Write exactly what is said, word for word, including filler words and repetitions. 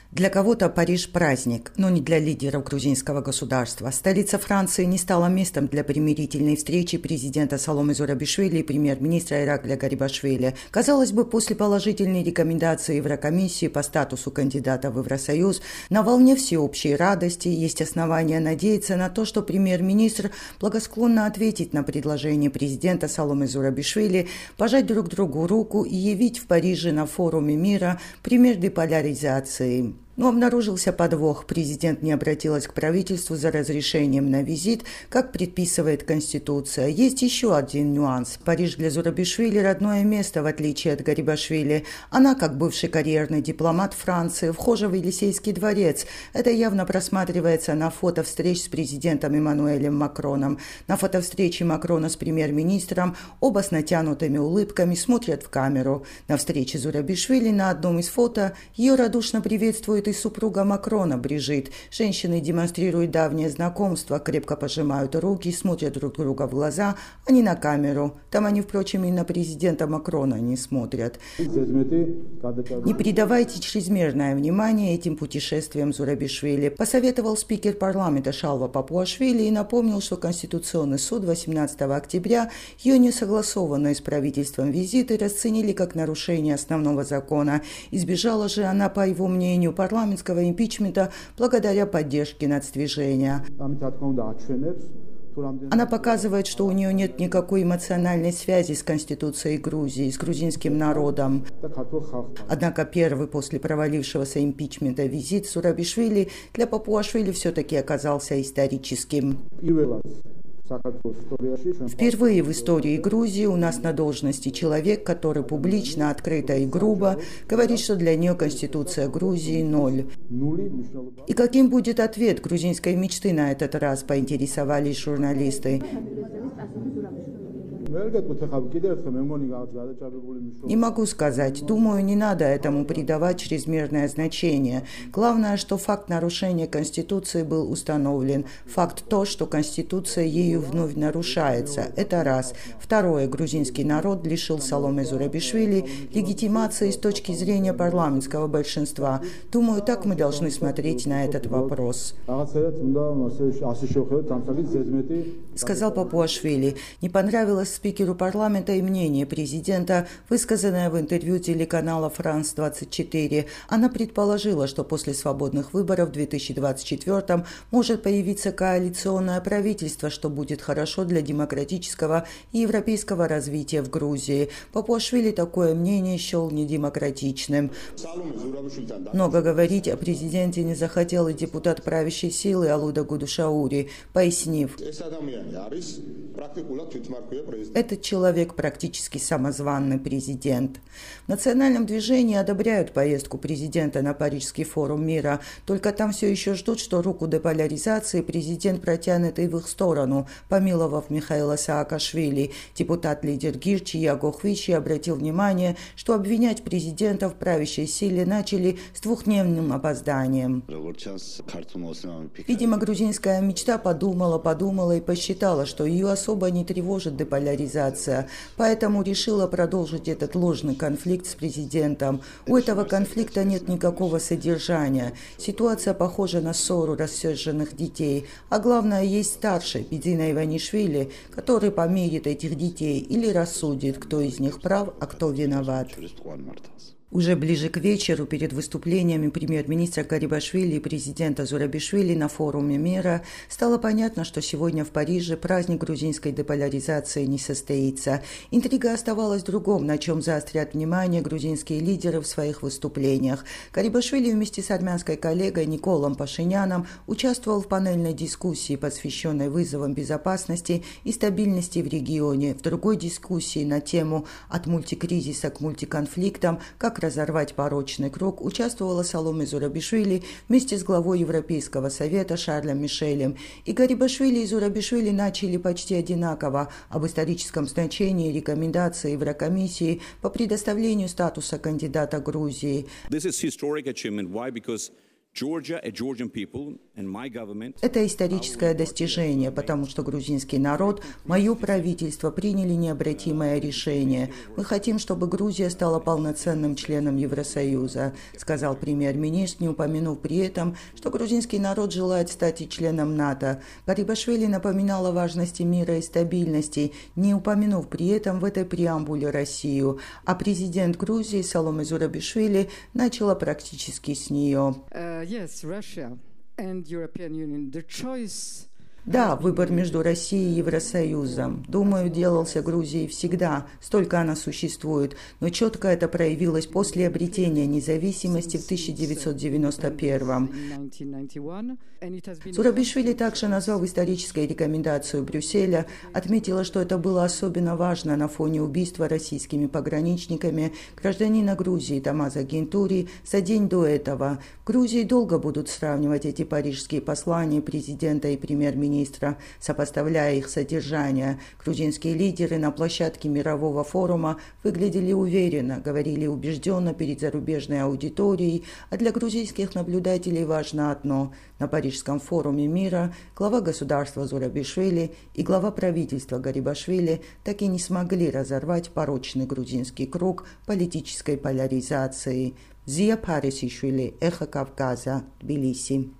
Для кого-то Париж – праздник, но не для лидеров грузинского государства. Столица Франции не стала местом для примирительной встречи президента Саломе Зурабишвили и премьер-министра Иракля Гарибашвили. Казалось бы, после положительной рекомендации Еврокомиссии по статусу кандидата в Евросоюз, на волне всеобщей радости есть основания надеяться на то, что премьер-министр благосклонно ответит на предложение президента Саломе Зурабишвили пожать друг другу руку и явить в Париже на форуме мира пример деполяризации. Но обнаружился подвох. Президент не обратилась к правительству за разрешением на визит, как предписывает Конституция. Есть еще один нюанс. Париж для Зурабишвили – родное место, в отличие от Гарибашвили. Она, как бывший карьерный дипломат Франции, вхожа в Елисейский дворец. Это явно просматривается на фото встреч с президентом Эммануэлем Макроном. На фотовстрече Макрона с премьер-министром оба с натянутыми улыбками смотрят в камеру. На встрече Зурабишвили на одном из фото ее радушно приветствует и супруга Макрона Брижит. Женщины демонстрируют давнее знакомство, крепко пожимают руки, смотрят друг друга в глаза, а не на камеру. Там они, впрочем, и на президента Макрона не смотрят. Не придавайте чрезмерное внимание этим путешествиям Зурабишвили, посоветовал спикер парламента Шалва Папуашвили и напомнил, что Конституционный суд восемнадцатого октября ее несогласованные с правительством визиты расценили как нарушение основного закона. Избежала же она, по его мнению, парламентского импичмента благодаря поддержке нацдвижения. Она показывает, что у нее нет никакой эмоциональной связи с Конституцией Грузии, с грузинским народом. Однако первый после провалившегося импичмента визит Зурабишвили для Папуашвили все-таки оказался историческим. Впервые в истории Грузии у нас на должности человек, который публично, открыто и грубо говорит, что для нее Конституция Грузии – ноль. И каким будет ответ грузинской мечты на этот раз, поинтересовались журналисты. Не могу сказать. Думаю, не надо этому придавать чрезмерное значение. Главное, что факт нарушения Конституции был установлен. Факт то, что Конституция ею вновь нарушается. Это раз. Второе. Грузинский народ лишил Саломе Зурабишвили легитимации с точки зрения парламентского большинства. Думаю, так мы должны смотреть на этот вопрос. Сказал Папуашвили. Не понравилось спикеру парламента и мнение президента, высказанное в интервью телеканала Франс двадцать четыре. Она предположила, что после свободных выборов в две тысячи двадцать четвёртом может появиться коалиционное правительство, что будет хорошо для демократического и европейского развития в Грузии. Папуашвили такое мнение счел недемократичным. Много говорить о президенте не захотел и депутат правящей силы Алуда Гудушаури, пояснив: этот человек практически самозванный президент. В национальном движении одобряют поездку президента на Парижский форум мира, только там все еще ждут, что руку деполяризации президент протянет и в их сторону, помиловав Михаила Саакашвили. Депутат-лидер Гирчи Ягохвичи обратил внимание, что обвинять президента в правящей силе начали с двухдневным опозданием. Видимо, грузинская мечта подумала, подумала и посчитала, что ее особо не тревожит деполяризация, поэтому решила продолжить этот ложный конфликт с президентом. У этого конфликта нет никакого содержания. Ситуация похожа на ссору рассерженных детей, а главное, есть старший, Бидзина Иванишвили, который помирит этих детей или рассудит, кто из них прав, а кто виноват. Уже ближе к вечеру, перед выступлениями премьер-министра Гарибашвили и президента Зурабишвили на форуме мира, стало понятно, что сегодня в Париже праздник грузинской деполяризации не состоится. Интрига оставалась в другом, на чем заострят внимание грузинские лидеры в своих выступлениях. Гарибашвили вместе с армянской коллегой Николом Пашиняном участвовал в панельной дискуссии, посвященной вызовам безопасности и стабильности в регионе. В другой дискуссии на тему «От мультикризиса к мультиконфликтам. Как разорвать порочный круг» участвовала Саломе Зурабишвили вместе с главой Европейского совета Шарлем Мишелем. И Гарибашвили и Зурабишвили начали почти одинаково об историческом значении рекомендаций Еврокомиссии по предоставлению статуса кандидата Грузии. Это историческое достижение, потому что грузинский народ, мое правительство приняли необратимое решение. Мы хотим, чтобы Грузия стала полноценным членом Евросоюза, сказал премьер-министр, не упомянув при этом, что грузинский народ желает стать и членом НАТО. Гарибашвили напоминал о важности мира и стабильности, не упомянув при этом в этой преамбуле Россию. А президент Грузии Саломе Зурабишвили начала практически с нее. Uh, yes, Russia and European Union. The choice. Да, выбор между Россией и Евросоюзом, думаю, делался Грузией всегда, столько она существует, но четко это проявилось после обретения независимости в тысяча девятьсот девяносто первом. Зурабишвили также, назвав исторической рекомендацию Брюсселя, отметила, что это было особенно важно на фоне убийства российскими пограничниками гражданина Грузии Тамаза Гентури за день до этого. В Грузии долго будут сравнивать эти парижские послания президента и премьер-министра, сопоставляя их содержание. Грузинские лидеры на площадке мирового форума выглядели уверенно, говорили убежденно перед зарубежной аудиторией, а для грузинских наблюдателей важно одно – на Парижском форуме мира глава государства Зурабишвили и глава правительства Гарибашвили так и не смогли разорвать порочный грузинский круг политической поляризации. Зия Парисишвили, Эхо Кавказа, Тбилиси.